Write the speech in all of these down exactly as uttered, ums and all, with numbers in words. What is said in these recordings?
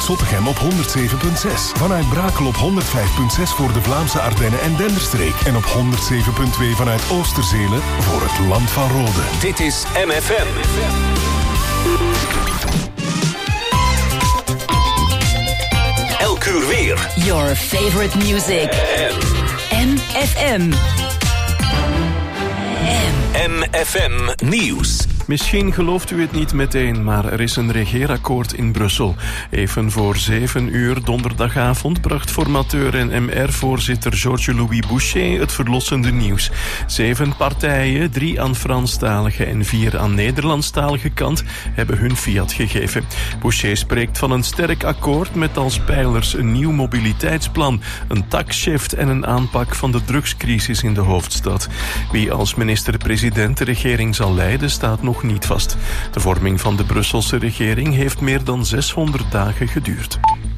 Zottegem op honderd zeven komma zes. Vanuit Brakel op honderd vijf komma zes voor de Vlaamse Ardennen en Denderstreek. En op honderd zeven komma twee vanuit Oosterzelen voor het Land van Rode. Dit is M F M. Elk uur weer. Your favorite music. M F M. M F M Nieuws. Misschien gelooft u het niet meteen, maar er is een regeerakkoord in Brussel. Even voor zeven uur donderdagavond bracht formateur en M R-voorzitter Georges-Louis Boucher het verlossende nieuws. Zeven partijen, drie aan Franstalige en vier aan Nederlandstalige kant, hebben hun fiat gegeven. Boucher spreekt van een sterk akkoord met als pijlers een nieuw mobiliteitsplan, een taxshift en een aanpak van de drugscrisis in de hoofdstad. Wie als minister-president de regering zal leiden, staat nog niet vast. De vorming van de Brusselse regering heeft meer dan zeshonderd dagen geduurd.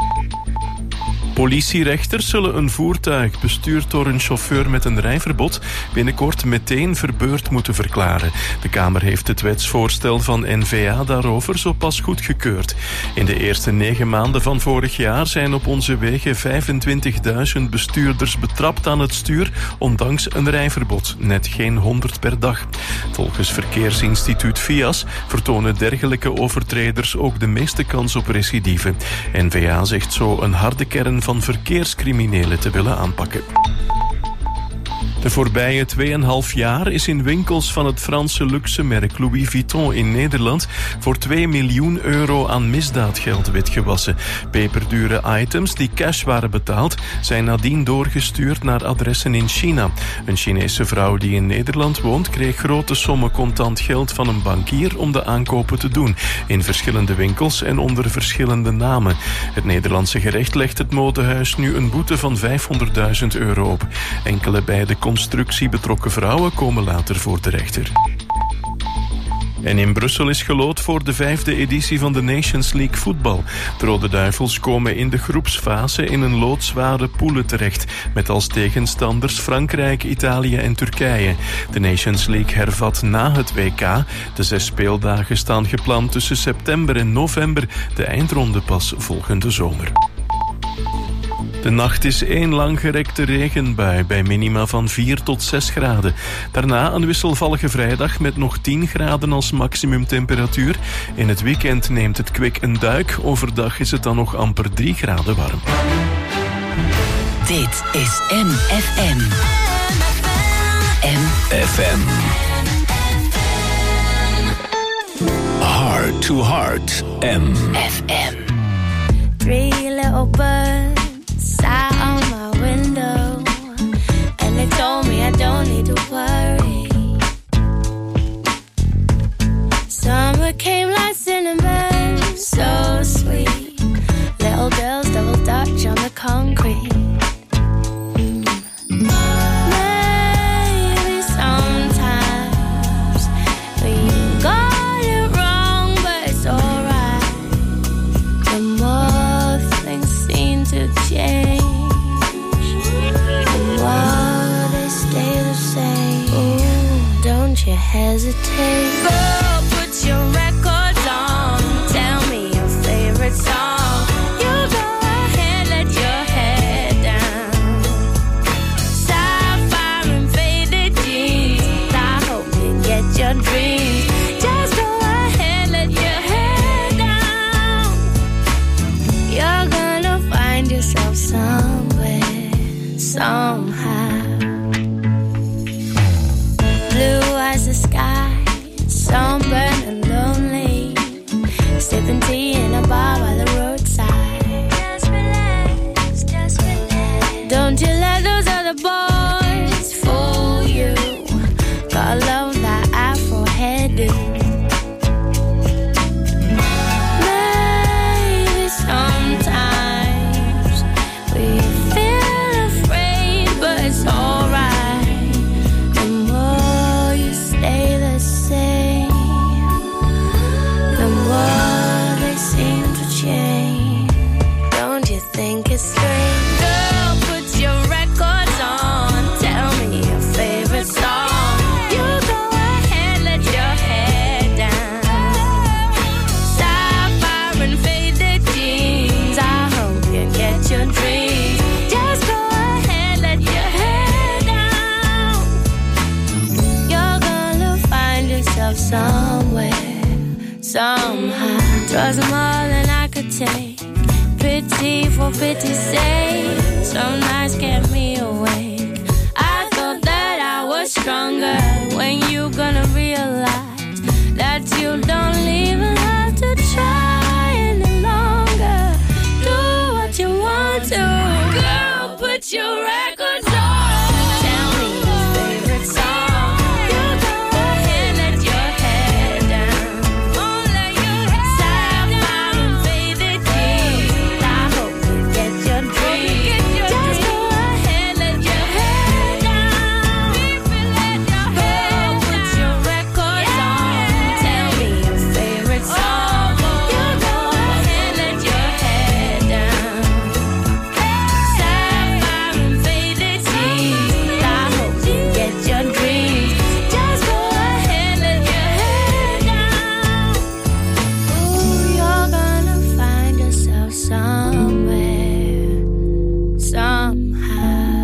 Politierechters zullen een voertuig bestuurd door een chauffeur met een rijverbod binnenkort meteen verbeurd moeten verklaren. De Kamer heeft het wetsvoorstel van N V A daarover zo pas goedgekeurd. In de eerste negen maanden van vorig jaar zijn op onze wegen vijfentwintigduizend bestuurders betrapt aan het stuur, ondanks een rijverbod. Net geen honderd per dag. Volgens Verkeersinstituut V I A S vertonen dergelijke overtreders ook de meeste kans op recidive. N V A zegt zo een harde kern van verkeerscriminelen te willen aanpakken. De voorbije tweeënhalf jaar is in winkels van het Franse luxe merk Louis Vuitton in Nederland voor twee miljoen euro aan misdaadgeld witgewassen. Peperdure items die cash waren betaald zijn nadien doorgestuurd naar adressen in China. Een Chinese vrouw die in Nederland woont kreeg grote sommen contant geld van een bankier om de aankopen te doen. In verschillende winkels en onder verschillende namen. Het Nederlandse gerecht legt het modehuis nu een boete van vijfhonderdduizend euro op. Enkele bij de constructie betrokken vrouwen komen later voor de rechter. En in Brussel is geloot voor de vijfde editie van de Nations League voetbal. De Rode Duivels komen in de groepsfase in een loodzware poelen terecht, met als tegenstanders Frankrijk, Italië en Turkije. De Nations League hervat na het W K. De zes speeldagen staan gepland tussen september en november, de eindronde pas volgende zomer. De nacht is één langgerekte regenbui bij minima van vier tot zes graden. Daarna een wisselvallige vrijdag met nog tien graden als maximumtemperatuur. In het weekend neemt het kwik een duik. Overdag is het dan nog amper drie graden warm. Dit is M F M. M F M. Heart to Heart. M F M. Three little birds sat on my window, and they told me I don't need to worry. Summer came like cinnamon, so sweet. Little girls double dutch on the concrete. Maybe sometimes we got it wrong, but it's alright. The more things seem to 'twas more than I could take. Pity for pity's sake, some nights kept me awake. I thought that I was stronger. When you gonna realize that you don't even have to try any longer? Do what you want to, girl, put your records on. Tell me your favorite song. You go ahead, let your head down. Oh, let your head down. Sapphire and faded keys. I hope you get your dream. Just go ahead, let your head down. Let your head down. Put your records on. Tell me your favorite song. You go ahead, let your head down. Sapphire and faded keys. I hope you get your dreams. Just go ahead, let your head down. Ooh, you're gonna find yourself somewhere, somehow.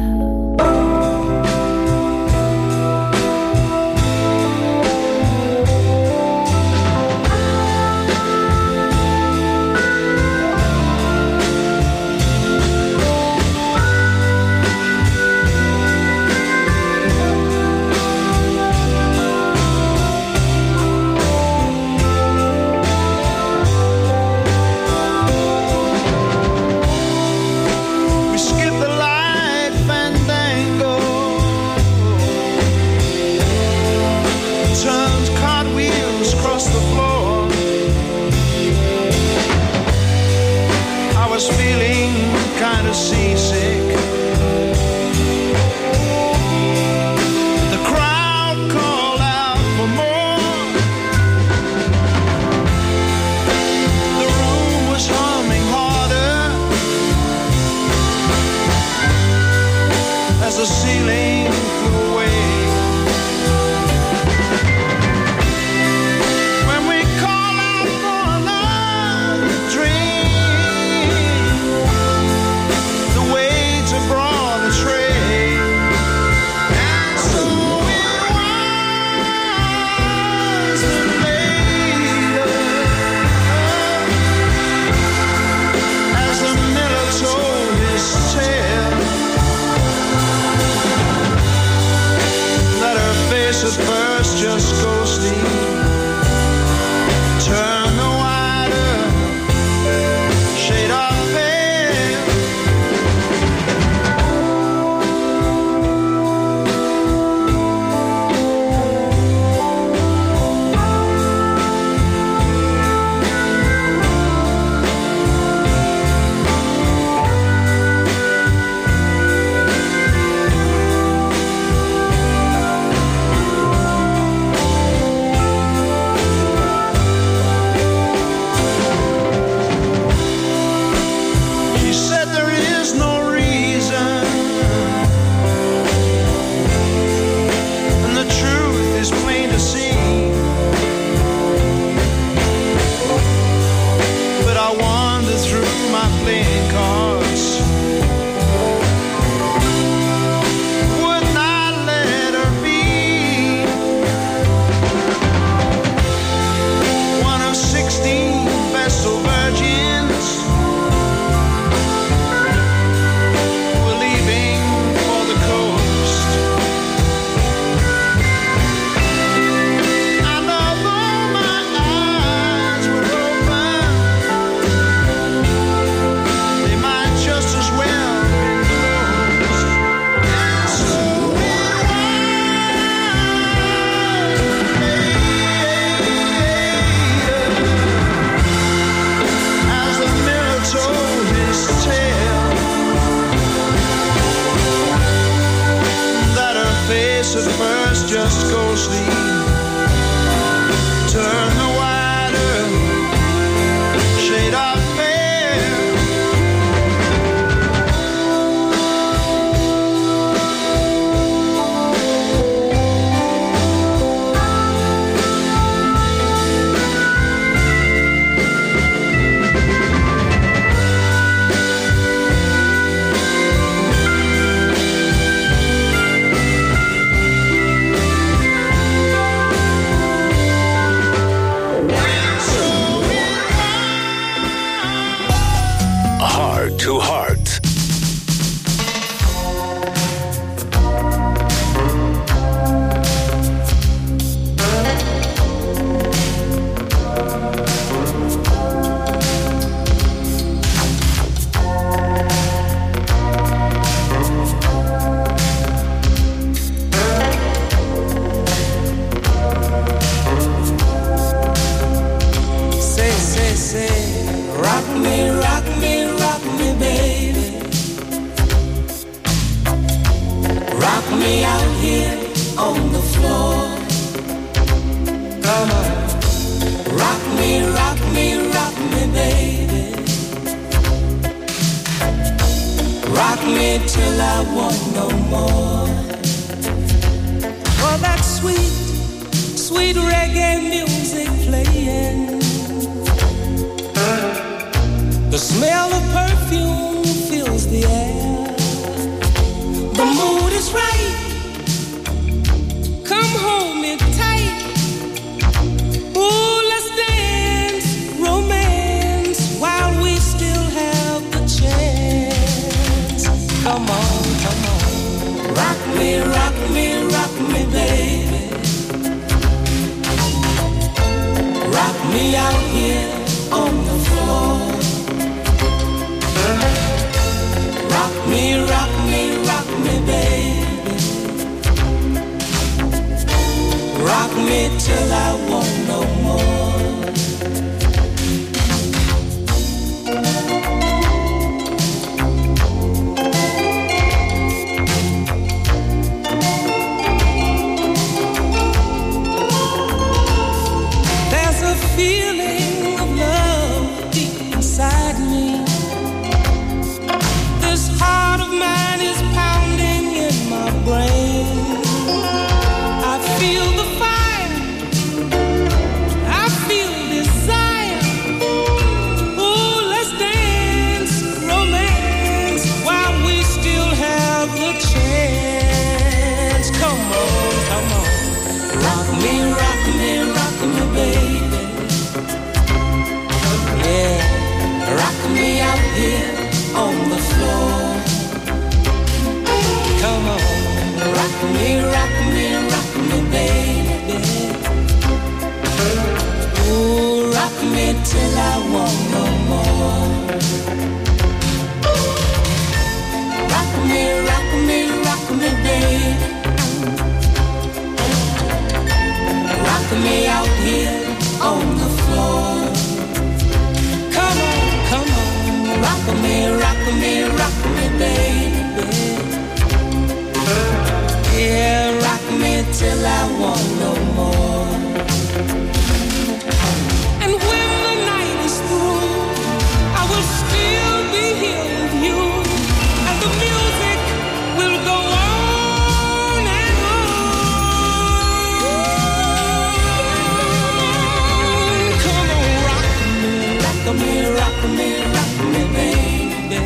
We skip the light fandango, turns cartwheels across the floor. I was feeling kind of seasick. The crowd called out for more. The room was humming harder as the ceiling flew away. When we call out for another drink, the waiter brought a tray, and so it was that later, as the miller told his tale, that her face at first just ghostly turned the wider shade of pale. She said there is no reason, and the truth is plain to see. But I wander through my playing cards, would not let her be one of sixteen vestal virgins who were leaving for the coast. And although my eyes were open, they might just as well have been closed. And so it was as the miller told his tale, that her face at first just ghostly turned the wider shade of pale. Heart to Heart. Rock me, rock me, rock me, baby. Rock me out here on the floor. Come on. Rock me, rock me, rock me, baby. Rock me till I want no more. Oh, that sweet, sweet reggae music playing. The smell of perfume fills the air. The mood is right. Come hold me tight. Ooh, let's dance, romance, while we still have the chance. Come on, come on. Rock me, rock me, rock me, baby. Rock me out here on the floor. Rock me, rock me, rock me, baby. Rock me till I want no more. There's a feeling of love deep inside me. Heart of mine is pounding in my brain. I feel the fire, I feel desire. Ooh, let's dance, romance, while we still have the chance. Come on, come on. Rock me, rock me, rock me, baby. Yeah, rock me out here on the floor. Come on, rock me, rock me, rock me, baby. Ooh, rock me till I want no more. Rock me, rock me, rock me, baby. Rock me out here on the floor. Come on, come on, rock me, rock me, rock me, baby. Yeah, rock me till I want no more. And when the night is through, I will still be here with you. And the music will go on and on. Come on, rock me, rock me, rock me, rock me, baby.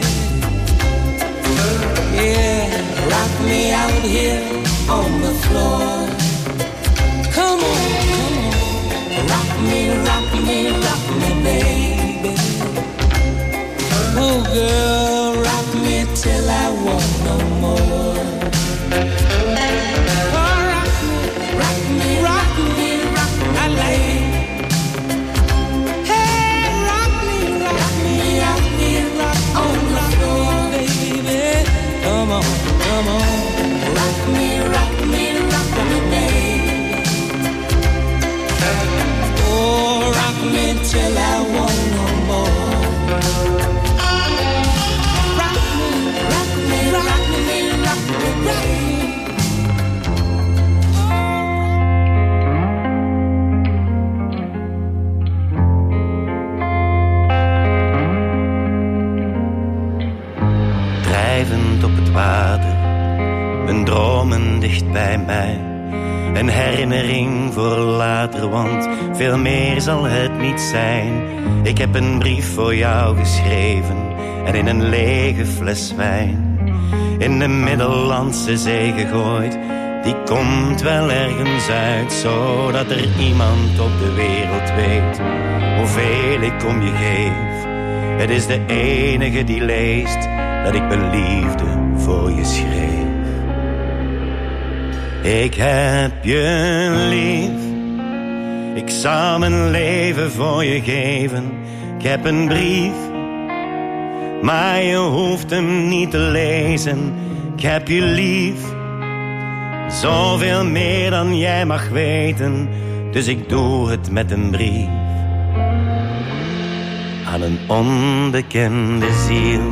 Yeah, rock me out here on the floor. Come on, come on. Rock me, rock me, rock me, baby. Oh, girl, rock me till I want no more. Oh, rock me, rock me, rock me, rock me, I like it. Hey, rock me, rock me out here, rock on the floor, baby. Come on, come on. Rock me, rock me, rock me, baby. Oh, rock me till I want no more. Rock me, rock me, rock me, rock me, rock me. Drijvend op het water. Mijn dromen dicht bij mij. Een herinnering voor later, want veel meer zal het niet zijn. Ik heb een brief voor jou geschreven en in een lege fles wijn in de Middellandse Zee gegooid. Die komt wel ergens uit, zodat er iemand op de wereld weet hoeveel ik om je geef. Het is de enige die leest dat ik mijn liefde voor je schreef. Ik heb je lief, ik zal mijn leven voor je geven. Ik heb een brief, maar je hoeft hem niet te lezen. Ik heb je lief, zoveel meer dan jij mag weten. Dus ik doe het met een brief aan een onbekende ziel.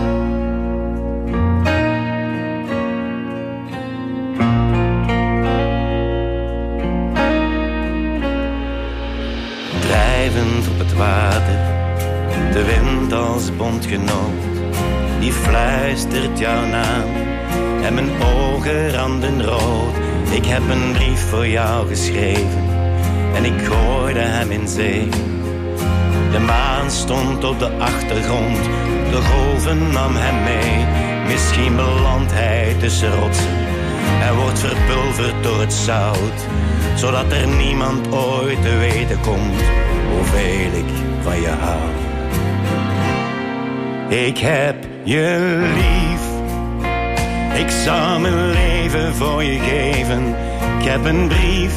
Drijvend op het water, de wind als bondgenoot, die fluistert jouw naam en mijn ogen randen rood. Ik heb een brief voor jou geschreven en ik gooide hem in zee. De maan stond op de achtergrond, de golven nam hem mee. Misschien belandt hij tussen rotsen en wordt verpulverd door het zout, zodat er niemand ooit te weten komt hoeveel ik van je hou. Ik heb je lief, ik zal mijn leven voor je geven. Ik heb een brief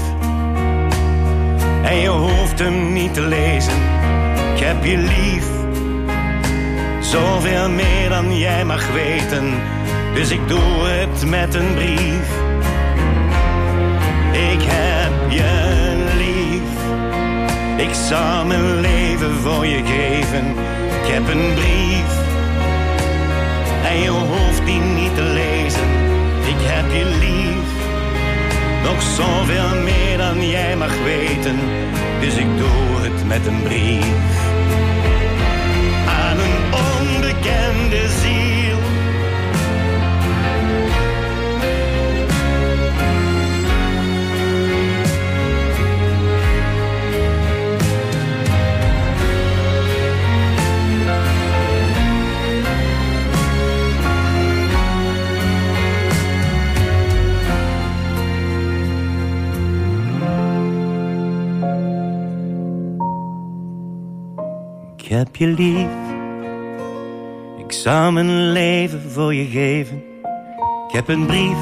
en je hoeft hem niet te lezen. Ik heb je lief, zoveel meer dan jij mag weten. Dus ik doe het met een brief. Ik heb je lief, ik zal mijn leven voor je geven. Ik heb een brief en je hoeft die niet te lezen. Ik heb je lief, nog zoveel meer dan jij mag weten. Dus ik doe het met een brief aan een onbekende ziel. Ik heb je lief, ik zal mijn leven voor je geven. Ik heb een brief,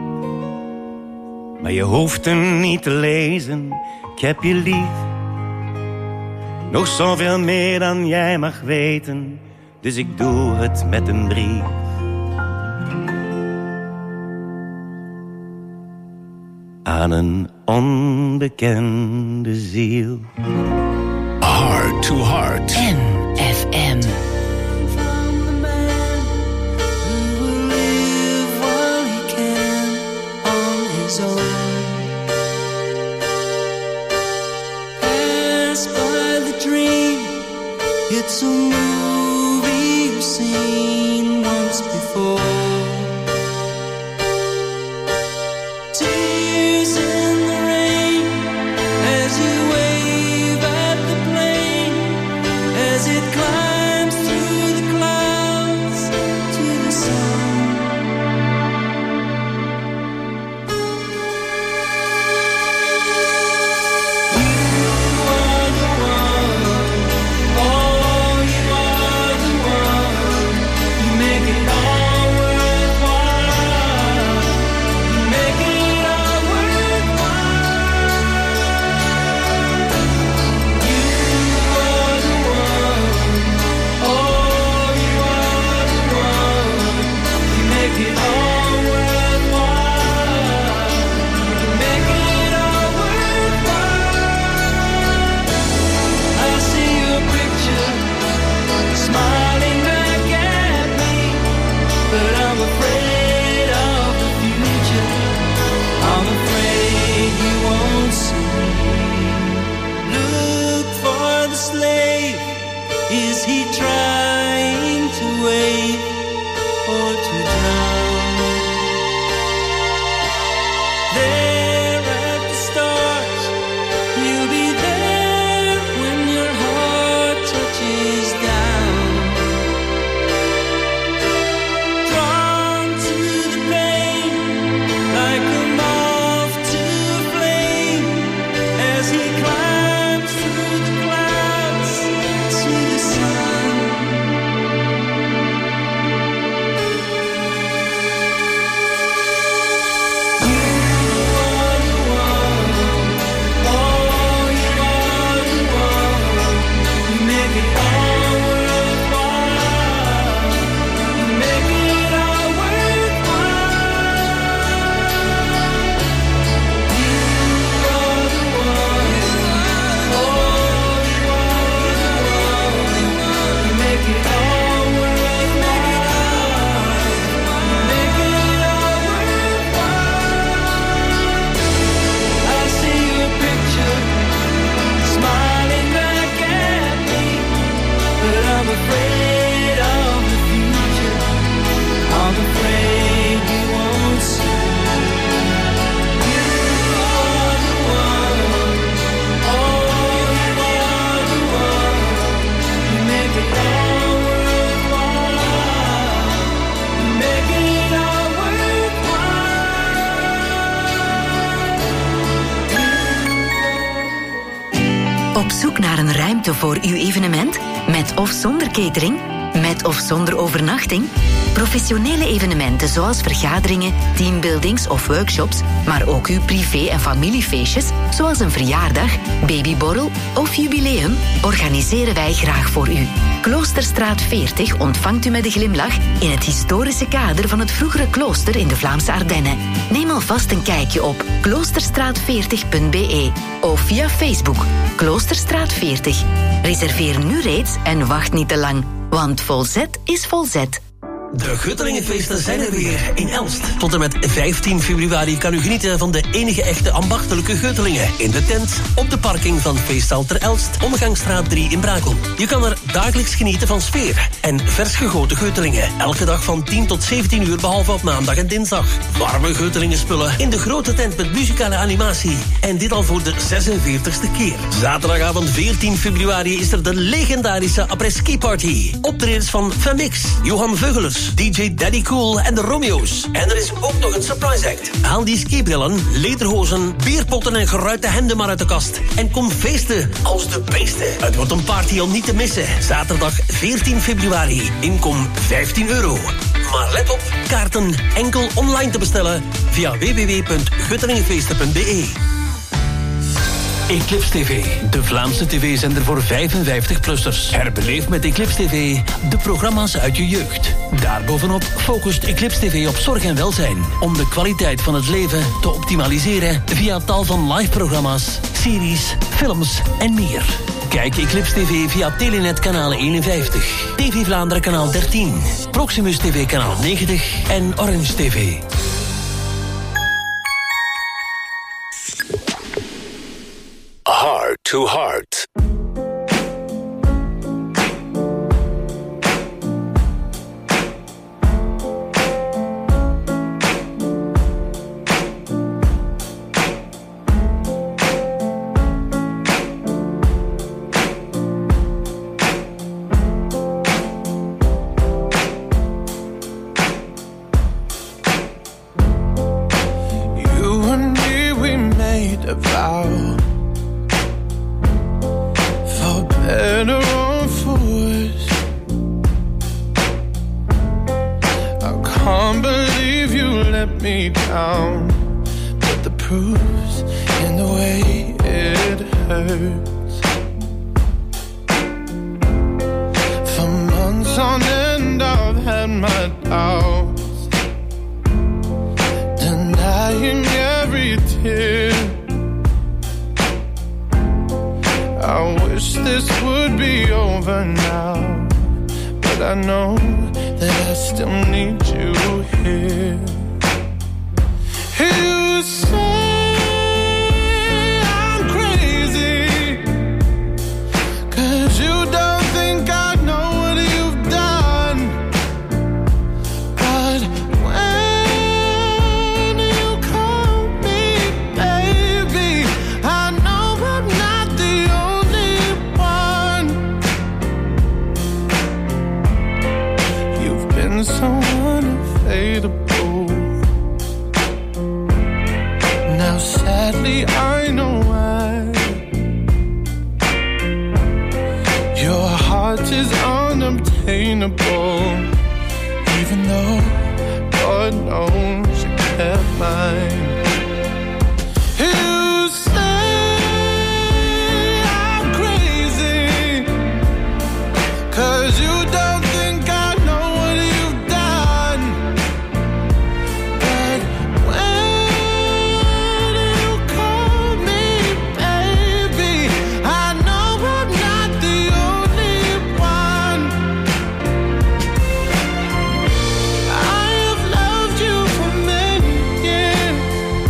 maar je hoeft hem niet te lezen. Ik heb je lief, nog zoveel meer dan jij mag weten. Dus ik doe het met een brief aan een onbekende ziel. Heart to Heart. M F M. It's a movie you've seen once before. Tears in the rain as you wave at the plane, as it climbs through the clouds to the sun. You are the one, oh, you are the one. You make it all worthwhile. You make it all worthwhile. You are the one, oh, you are the one. You make it all worthwhile. You make it all worthwhile. I see your picture smiling back at me, but I'm afraid of the future. I'm afraid you won't see. Look for the slave. Is he trying to wave or to drown? There at the start, you'll be there when your heart touches down. Drawn to the pain, like a moth to a flame, as he climbs through the clouds to the sun. afraid of the future. I'm afraid we won't see. You are the one. Oh, you are the one. You make it all worthwhile. You make it all worthwhile. Op zoek naar een ruimte voor uw evenement? Met of zonder catering? Met of zonder overnachting? Professionele evenementen zoals vergaderingen, teambuildings of workshops, maar ook uw privé- en familiefeestjes, zoals een verjaardag, babyborrel of jubileum, organiseren wij graag voor u. Kloosterstraat veertig ontvangt u met een glimlach in het historische kader van het vroegere klooster in de Vlaamse Ardennen. Neem alvast een kijkje op kloosterstraat veertig punt b e of via Facebook Kloosterstraat veertig. Reserveer nu reeds en wacht niet te lang, want volzet is volzet. De Guttelingenfeesten zijn er weer in Elst. Tot en met vijftien februari kan u genieten van de enige echte ambachtelijke Guttelingen. In de tent, op de parking van Feesthal ter Elst, Omgangsstraat drie in Brakel. Je kan er dagelijks genieten van sfeer en vers gegoten Guttelingen. Elke dag van tien tot zeventien uur, behalve op maandag en dinsdag. Warme Guttelingenspullen in de grote tent met muzikale animatie. En dit al voor de zesenveertigste keer. Zaterdagavond veertien februari is er de legendarische après-ski party. Optredens van Femix, Johan Veugelers, D J Daddy Cool en de Romeo's. En er is ook nog een surprise act. Haal die skibrillen, lederhozen, bierpotten en geruite hemden maar uit de kast. En kom feesten als de beesten. Het wordt een party om niet te missen. Zaterdag veertien februari. Inkom vijftien euro. Maar let op, kaarten enkel online te bestellen via w w w punt guttelingenfeesten punt b e. Eclipse T V, de Vlaamse tv-zender voor vijfenvijftig-plussers. Herbeleef met Eclipse T V de programma's uit je jeugd. Daarbovenop focust Eclipse T V op zorg en welzijn, om de kwaliteit van het leven te optimaliseren via tal van live-programma's, series, films en meer. Kijk Eclipse T V via Telenet kanaal eenenvijftig, T V Vlaanderen kanaal dertien, Proximus T V kanaal negentig en Orange T V. Heart to Heart. You and me, we made a vow. Better or for worse, I can't believe you let me down, but the proof's in the way it hurts. For months on end I've had my doubts, denying every tear. I wish this would be over now, but I know that I still need you here. You say I'm crazy, 'cause you don't think I know what you've done. But when you call me baby, I know I'm not the only one. You've been so unfadable. Now sadly I know why. Your heart is unobtainable, even though God knows you kept mine. You say I'm crazy, 'cause you don't think I know what you've done. But when you call me baby, I know I'm not the only one. I have loved you for many years,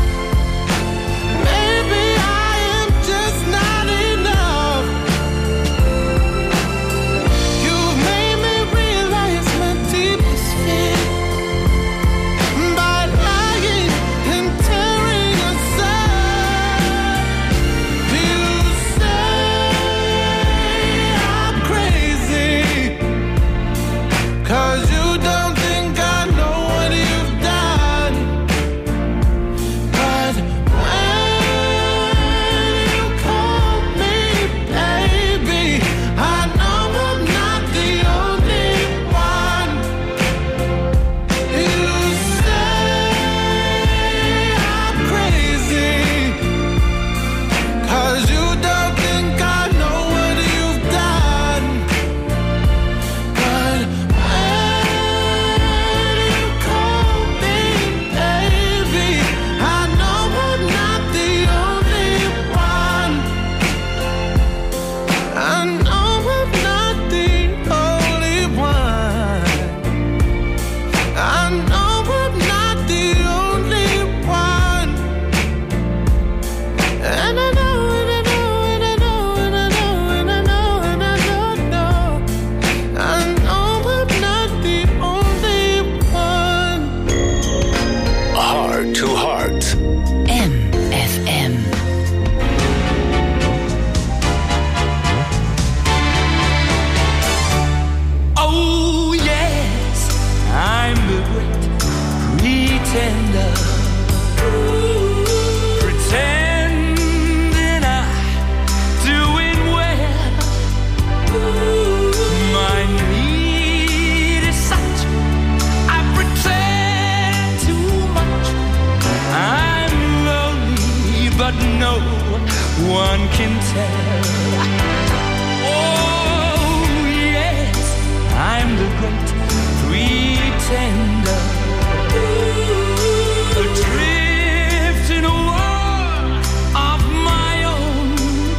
can tell. Oh, yes, I'm the great pretender. Adrift in a world of my own.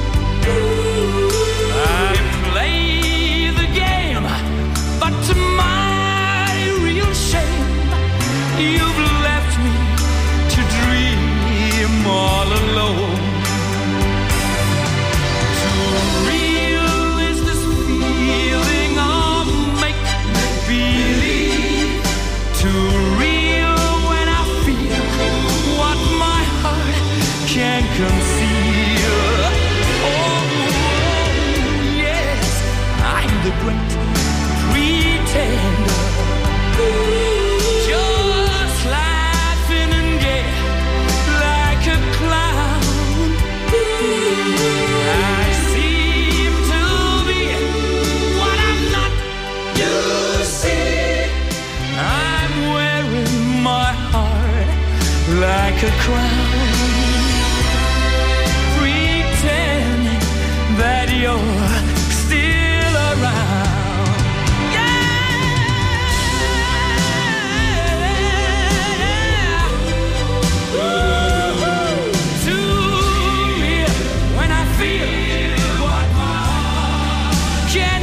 I play the game, but to my real shame, you've left me to dream all alone. Can't conceal. Oh, yes, I'm the great pretender. Just laughing and gay like a clown. I seem to be what I'm not. You see, I'm wearing my heart like a crown. That you're still around. Yeah. Ooh. To me, when I feel what my heart can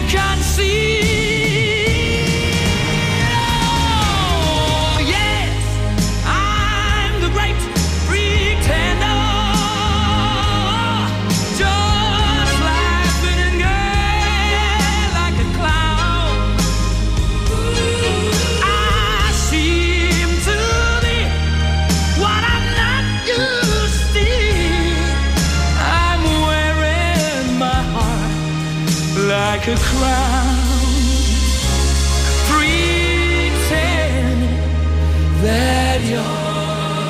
conceive. Oh, yes, I'm the great pretender. Like a crown, pretending that you're,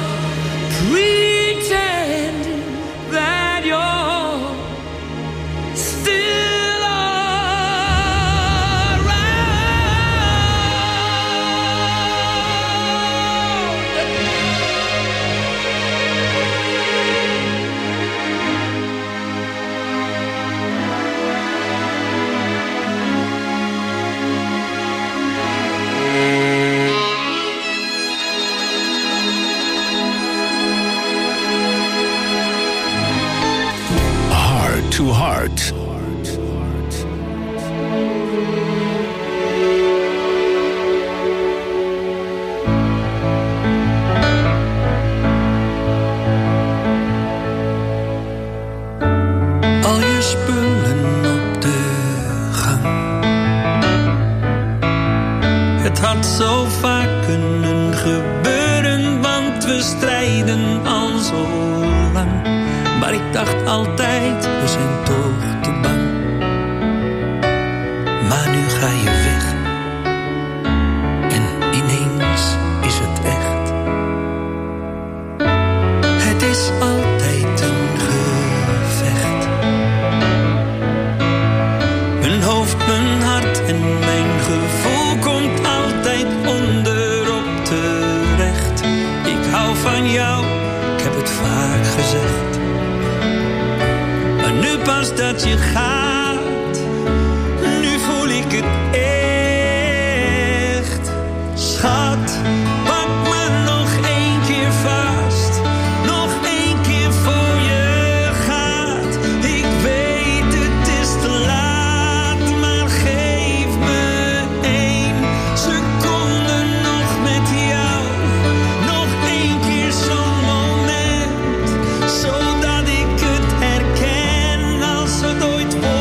pretending that you're still To Heart. Al je spullen op de gang. Het had zo vaak kunnen gebeuren, want we strijden al zo lang. Maar ik dacht altijd, we zijn toch te bang. Maar nu ga je weg. En ineens is het echt. Het is altijd een gevecht. Mijn hoofd, mijn hart en mijn gevoel komt altijd onderop terecht. Ik hou van jou, ik heb het vaak gezegd. Nu pas dat je gaat, nu voel ik het echt. Schat, pak me nog één keer vast, nog één keer voor je gaat. Ik weet het is te laat, maar geef me één seconde nog met jou. Nog één keer zo'n moment, zodat ik het herken. Het ooit wordt.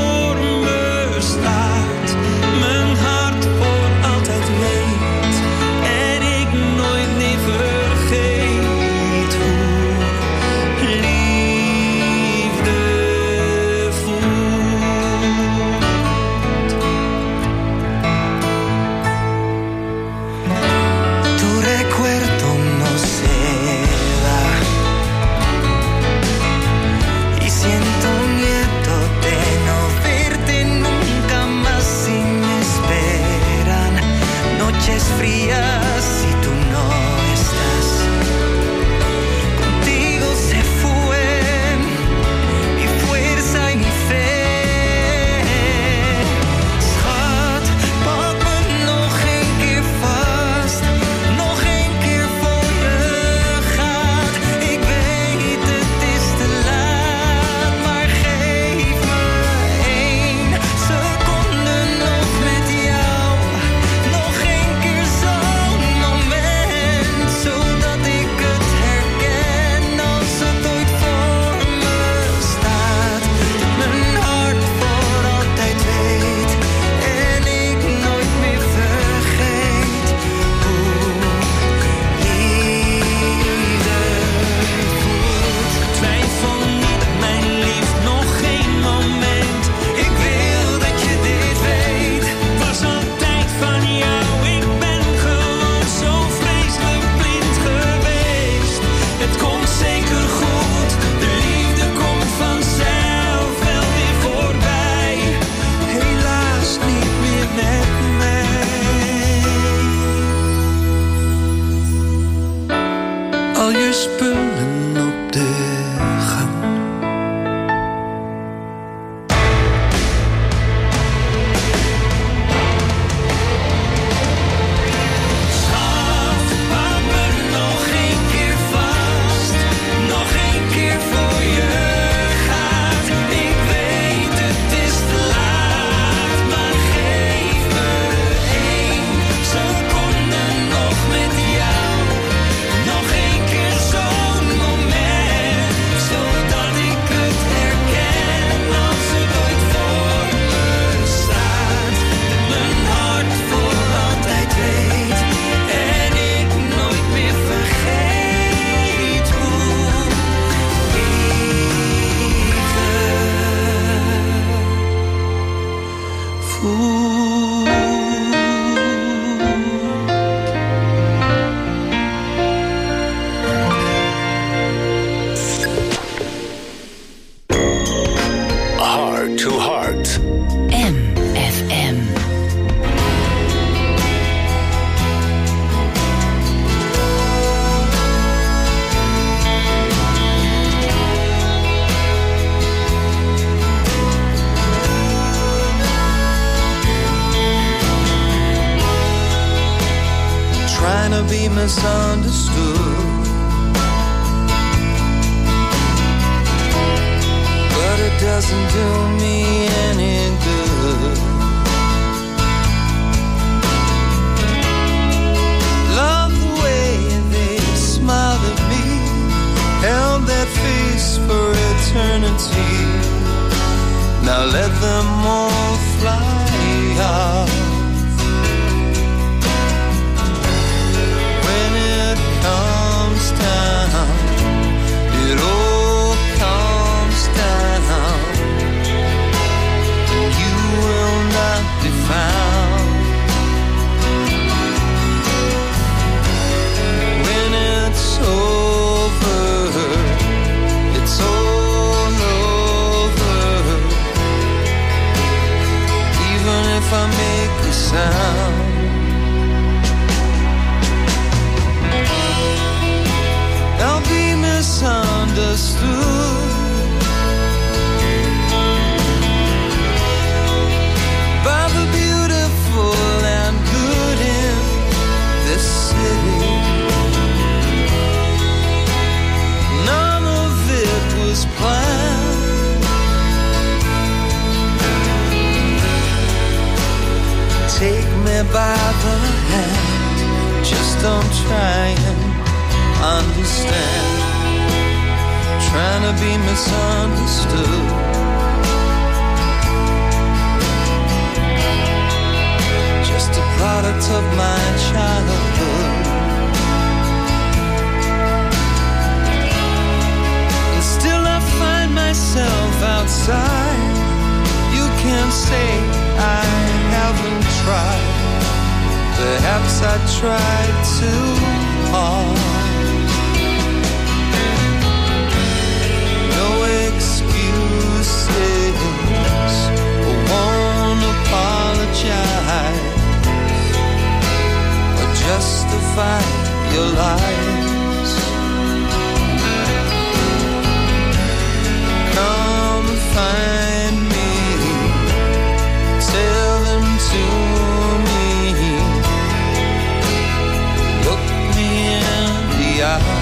spullen op de gang. Misunderstood, but it doesn't do me any good. Love the way they smiled at me, held that face for eternity. Now let them all fly out. Comes down, it all comes down, and you will not be found. When it's over, it's all over, even if I make a sound. I'll be misunderstood by the beautiful and good in this city. None of it was planned. Take me by the hand, just don't try and understand. Trying to be misunderstood. Just a product of my childhood. And still I find myself outside. You can't say I haven't tried. Perhaps I tried too hard. Won't apologize or justify your lies. Come find me, tell them to me, look me in the eye.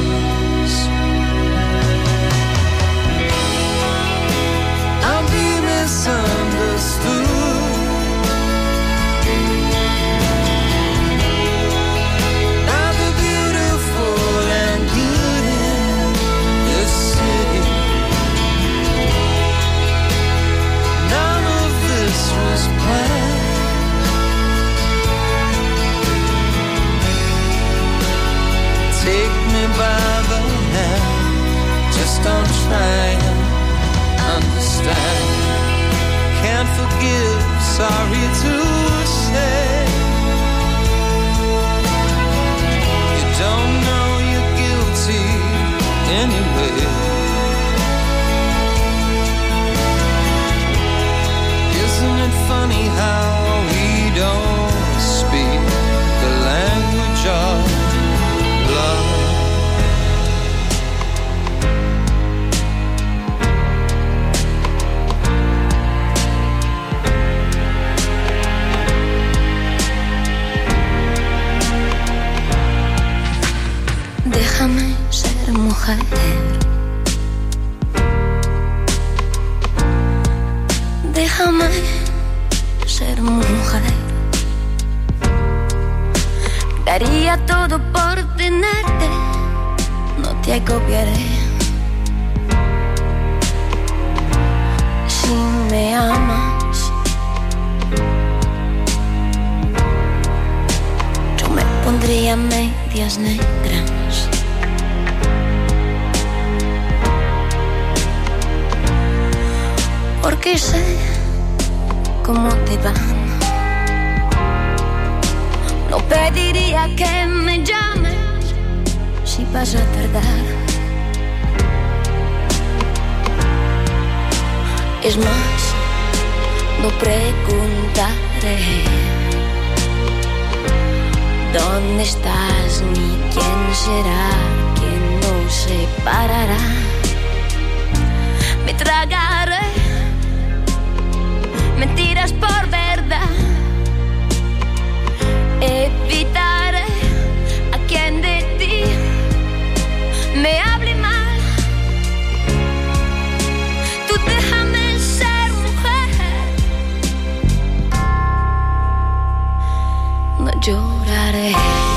Misunderstood by the beautiful and good in this city. None of this was planned. Take me by the hand, just don't try and understand. Can't forgive, sorry to say. You don't know you're guilty anyway. Isn't it funny how we don't speak the language of love? mujer. Déjame ser mujer. Daría todo por tenerte, no te copiaré. Si me amas, yo me pondría medias negras. Porque sé cómo te van. No pediría que me llames si vas a tardar. Es más, no preguntaré dónde estás ni quién será quien nos separará. Me tragaré mentiras por verdad. Evitaré a quien de ti me hable mal. Tú déjame ser mujer. No lloraré.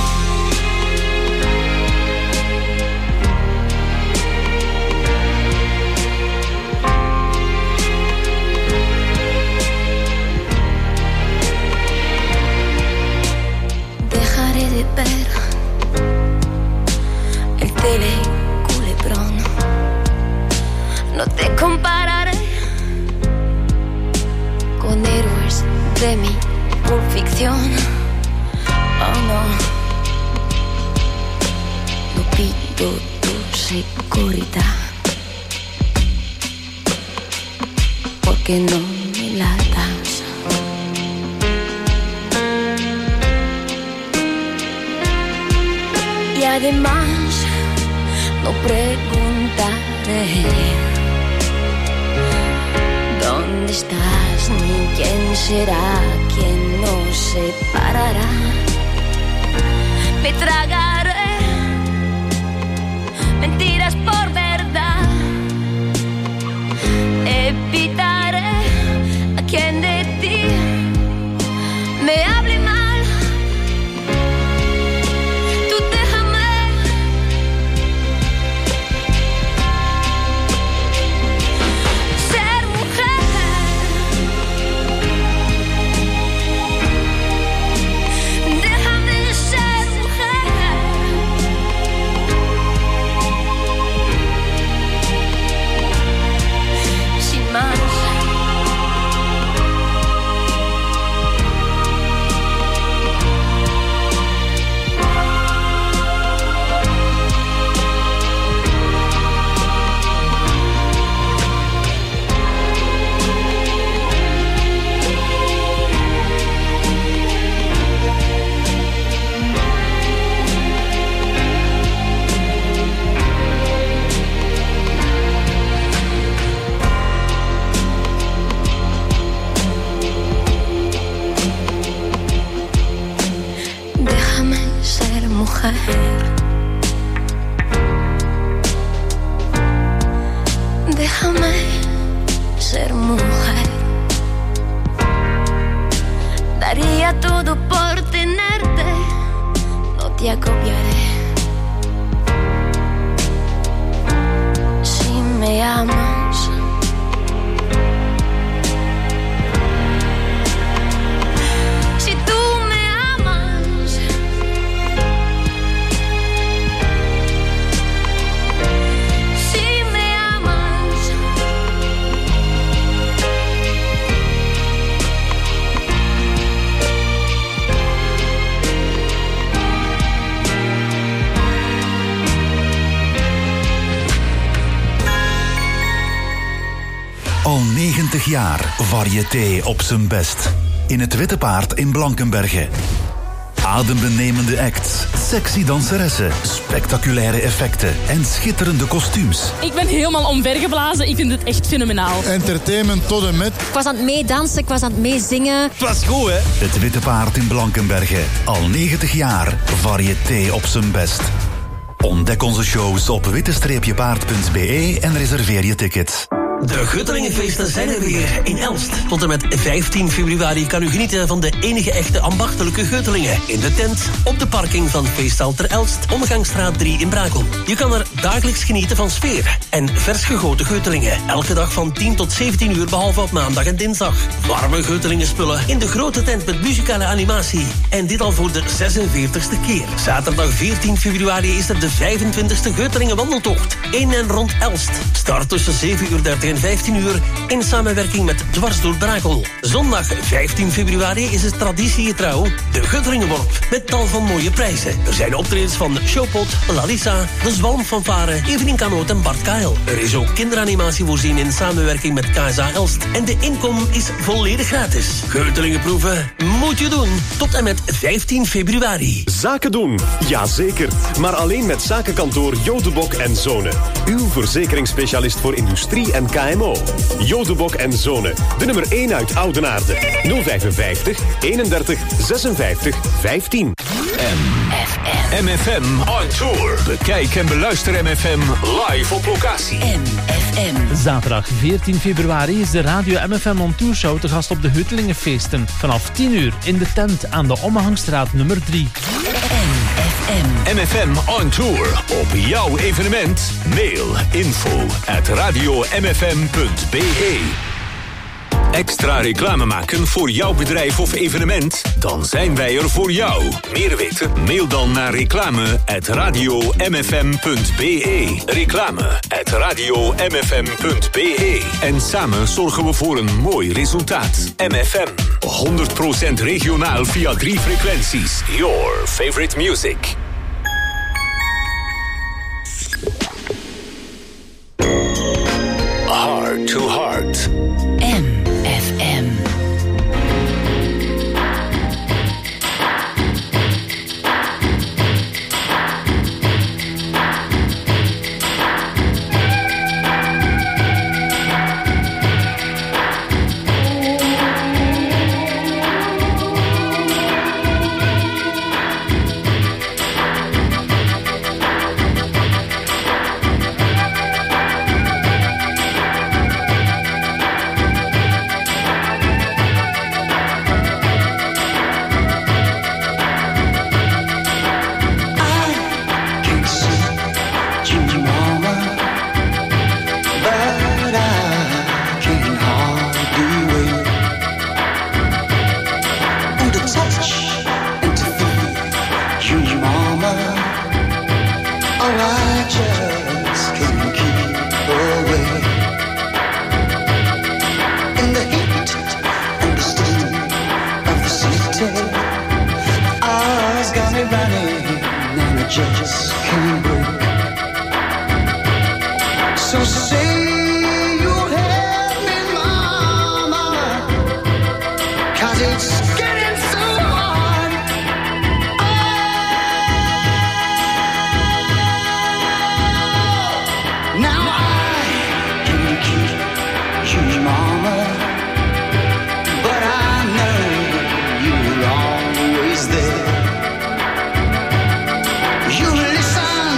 Ver el teleculebrón. No te compararé con héroes de mi pulp ficción. Oh no, no pido tu seguridad, porque no me la das. Y además no preguntaré dónde estás ni quién será quien nos separará. Me tragaré mentiras por verdad. Evitaré a quien de ti me hable mal. Déjame ser mujer. Daría todo por tenerte, no te acopiaré. Si me amas, si tú me amas, si me amas, Al negentig jaar variété op zijn best. In het Witte Paard in Blankenberge. Adembenemende acts, sexy danseressen, spectaculaire effecten en schitterende kostuums. Ik ben helemaal omvergeblazen. Ik vind het echt fenomenaal. Entertainment tot en met. Ik was aan het meedansen, ik was aan het meezingen. Het was goed, hè? Het Witte Paard in Blankenberge. Al negentig jaar variété op zijn best. Ontdek onze shows op witte paard punt b e en reserveer je ticket. De Guttelingenfeesten zijn er weer in Elst. Tot en met vijftien februari kan u genieten van de enige echte ambachtelijke Guttelingen. In de tent, op de parking van Feesthal ter Elst, Omgangsstraat drie in Brakel. Je kan er dagelijks genieten van sfeer en vers gegoten Guttelingen. Elke dag van tien tot zeventien uur, behalve op maandag en dinsdag. Warme Guttelingenspullen in de grote tent met muzikale animatie. En dit al voor de zesenveertigste keer. Zaterdag veertien februari is er de vijfentwintigste Guttelingen wandeltocht. In en rond Elst. Start tussen zeven uur dertig en vijftien uur in samenwerking met Dwars door Brakel. Zondag vijftien februari is het traditiegetrouw de Guttelingenworp met tal van mooie prijzen. Er zijn optredens van Showpot, Lalissa, de Zwalmfanfare, Evelien Kanoot en Bart Kael. Er is ook kinderanimatie voorzien in samenwerking met K S A Elst. En de inkom is volledig gratis. Guttelingenproeven moet je doen tot en met vijftien februari. Zaken doen, jazeker. Maar alleen met zakenkantoor Jodebok en Zonen. Uw verzekeringsspecialist voor industrie en K M O. Jodebok en Zonen. De nummer één uit Oudenaarde. nul vijfenvijftig, eenendertig, zesenvijftig, vijftien. M F M on tour. Bekijk en beluister M F M live op locatie. M F M. Zaterdag veertien februari is de Radio M F M on Tour Show te gast op de Huttelingenfeesten. Vanaf tien uur in de tent aan de Ommehangsstraat nummer drie. M F M. M F M on tour. Op jouw evenement. Mail info at radio m f m punt b e. Extra reclame maken voor jouw bedrijf of evenement? Dan zijn wij er voor jou. Meer weten? Mail dan naar reclame at radio m f m punt b e. Reclame at radio m f m punt b e. En samen zorgen we voor een mooi resultaat. M F M. honderd procent regionaal via drie frequenties. Your favorite music. Heart to Heart. M F M. You listen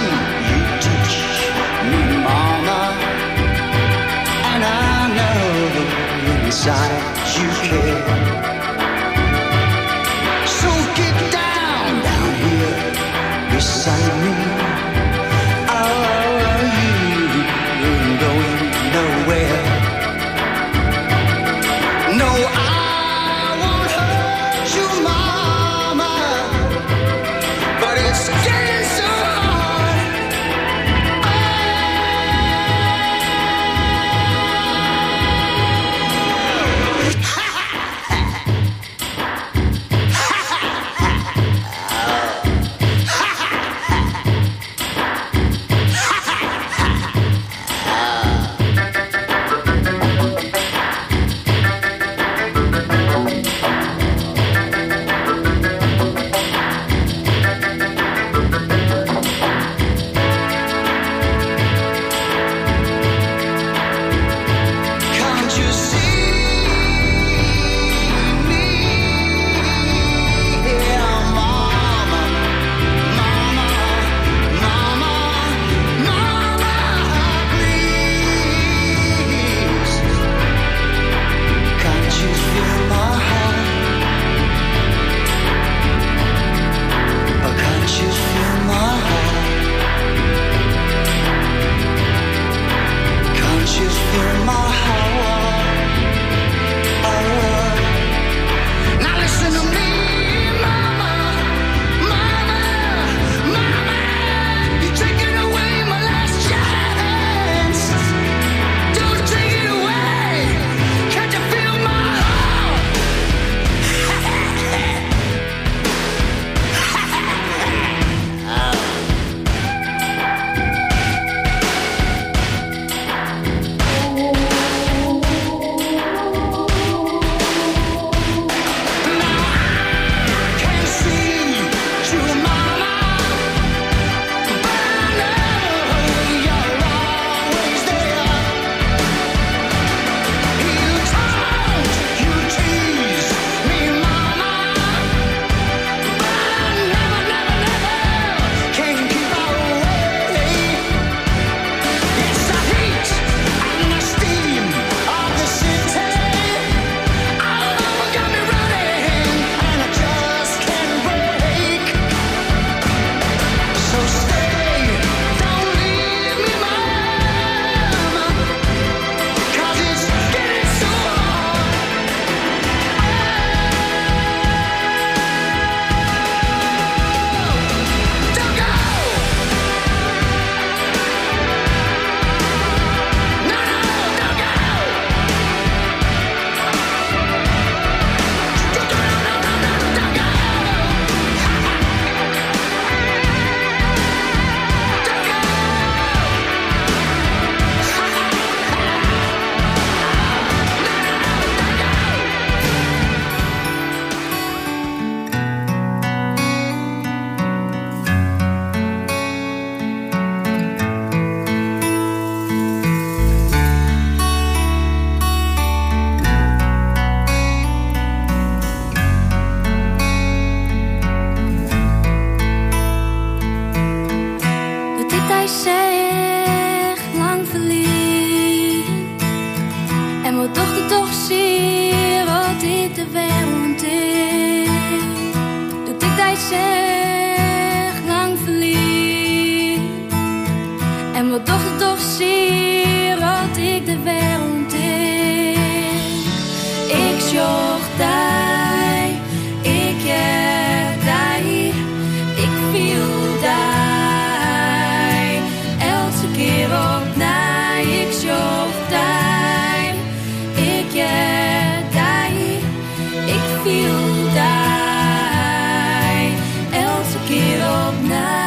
jij zegt lang verliefd. En wat toch het toch zeer dat ik de wereld in. Ik zocht daar, ik heb daar, ik viel daar. Elke keer op naar, ik zocht daar, ik heb daar, ik viel daar. Elke keer op naar.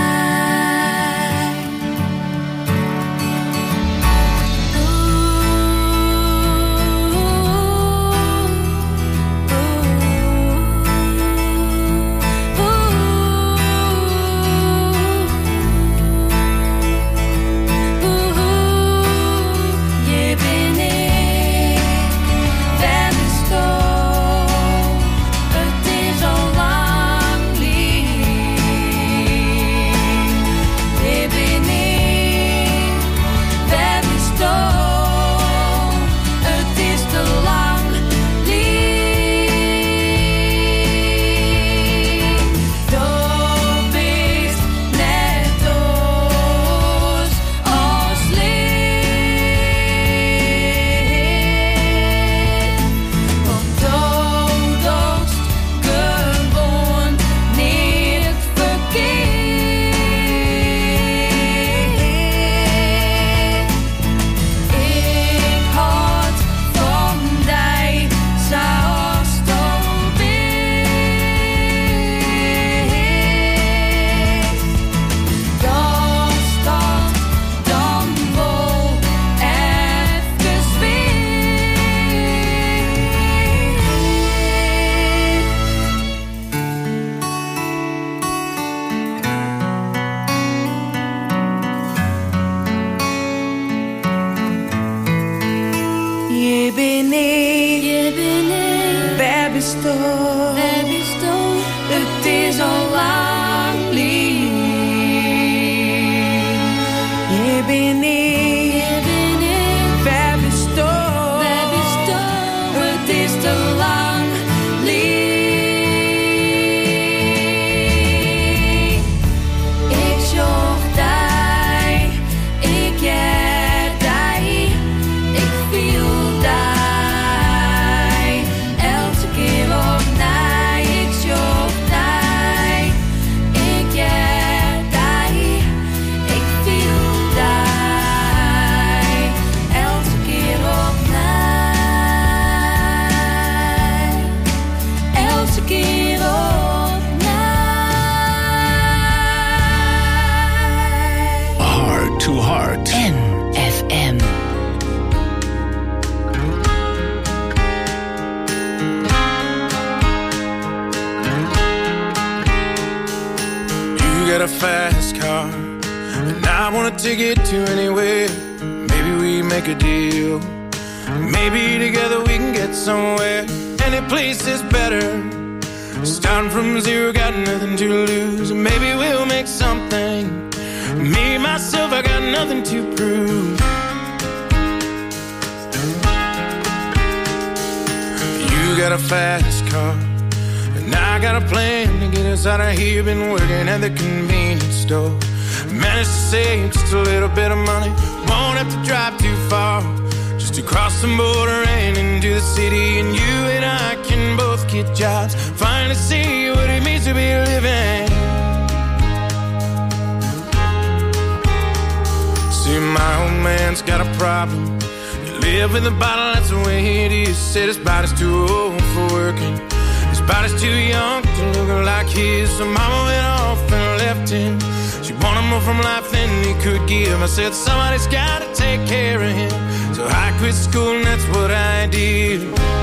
I said somebody's gotta take care of him, so I quit school and that's what I did.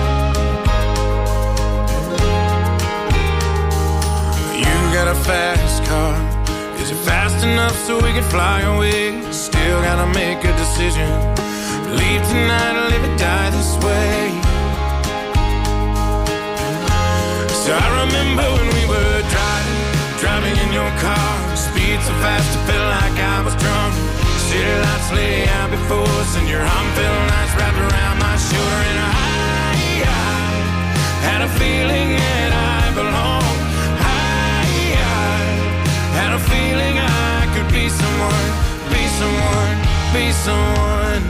You got a fast car, is it fast enough so we can fly away? Still gotta make a decision, leave tonight or live or die this way. So I remember when we were driving, driving in your car, speed so fast it felt like I was drunk. City lights lay out before us and your arm felt nice wrapped around my shoulder. And I, I had a feeling that I belonged. I, someone.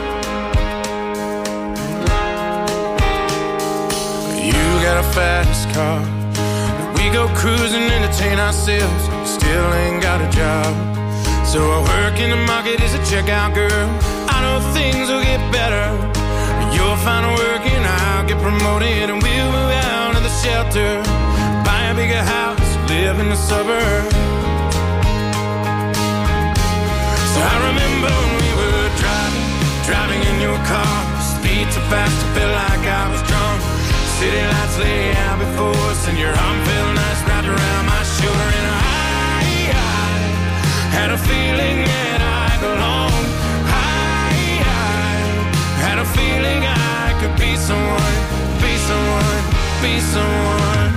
You got a fast car, we go cruising, entertain ourselves. Still ain't got a job, so I work in the market as a checkout girl. I know things will get better. You'll find work and I'll get promoted, and we'll move out of the shelter, buy a bigger house, live in the suburbs. So I remember when we were driving, driving in your car, speed so fast I felt like I was drunk. City lights lay out before us, and your arm felt nice wrapped around my shoulder, and I, I had a feeling that I belonged. I, I had a feeling I could be someone, be someone, be someone.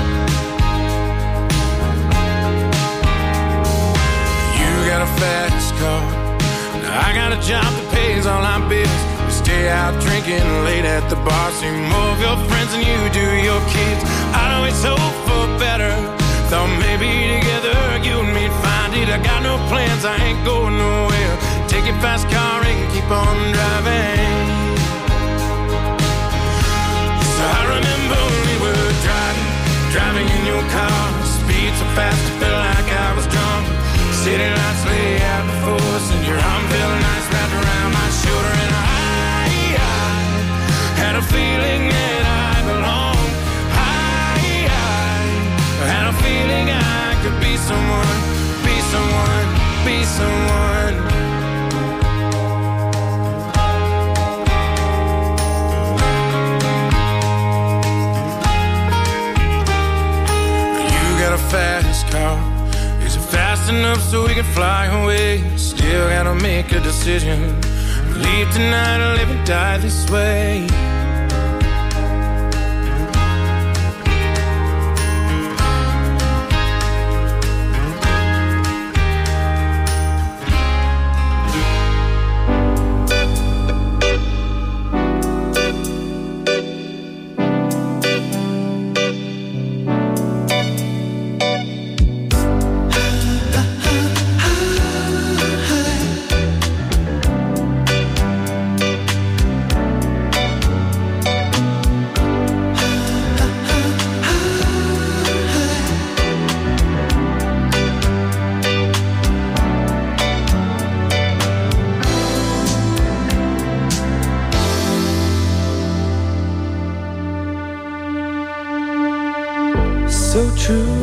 You got a fast car, now I got a job that pays all our bills. We stay out drinking late at the bar, see more of your friends than you do your kids. I'd always hope for better, thought maybe together you and me'd find it. I got no plans, I ain't going nowhere. Take your fast car and keep on driving. So I remember when we were driving, driving in your car, speed so fast I felt like I was drunk. City lights lay out before us, and your arm felt nice wrapped around my shoulder, and I, I had a feeling that I belonged. I, I had a feeling I could be someone, be someone, be someone. You got a fast car, is it fast enough so we can fly away? Still gotta make a decision, leave tonight or live and die this way.